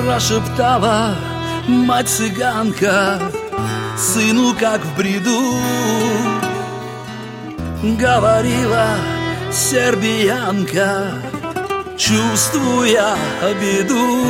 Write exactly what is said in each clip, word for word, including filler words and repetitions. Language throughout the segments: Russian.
Прошептала мать-цыганка сыну, как в бреду, говорила сербиянка, чувствуя беду.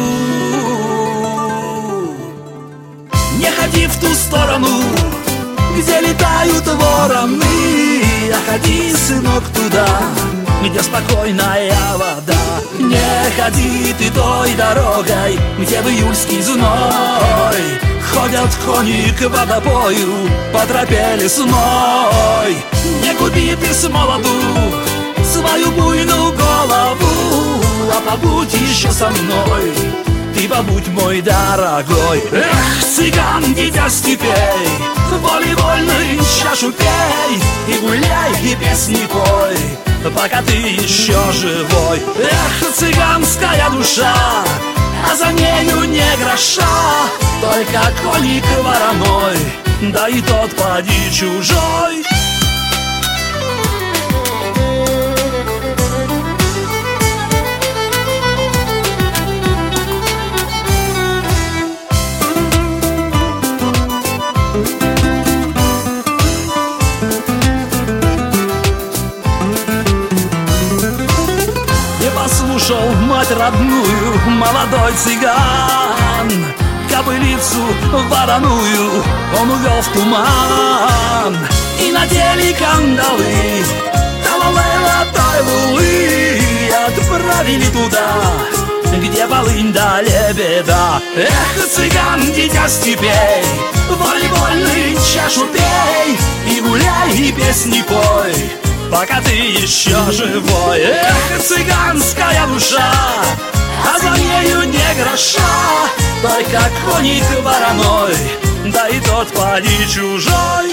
Не ходи в ту сторону, где летают вороны, а ходи, сынок, туда, где спокойная вода. Не ходи ты той дорогой, где в июльский зной ходят кони к водопою по тропе лесной. Не губи ты с молоду свою буйную голову, а побудь еще со мной, ты побудь мой дорогой. Эх, цыган, дитя степей, волей-вольной чашу пей, и гуляй, и песни пой, пока ты еще живой. Эх, цыганская душа, а за нею не гроша, только коник вороной, да и тот поди чужой. Послушал мать родную, молодой цыган, кобылицу вороную он увел в туман, и надели кандалы талалейла тайлулы, и отправили туда, где полынь да лебеда. Эх, цыган, дитя степей, волей-вольной чашу пей, и гуляй, и песни пой, пока ты еще живой. Эх, цыганская душа, а за нею не гроша, только коник вороной, да и тот поди чужой.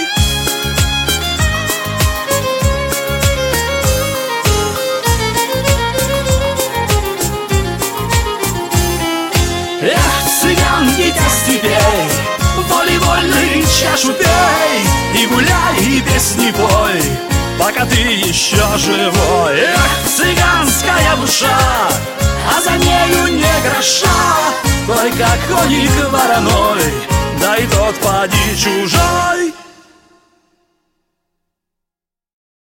Эх, цыган, дитя степей, волей-вольной чашу пей, и гуляй, и песни пой, пока ты еще живой. Эх, цыганская душа, а за нею не гроша, только коник вороной, да и тот поди чужой.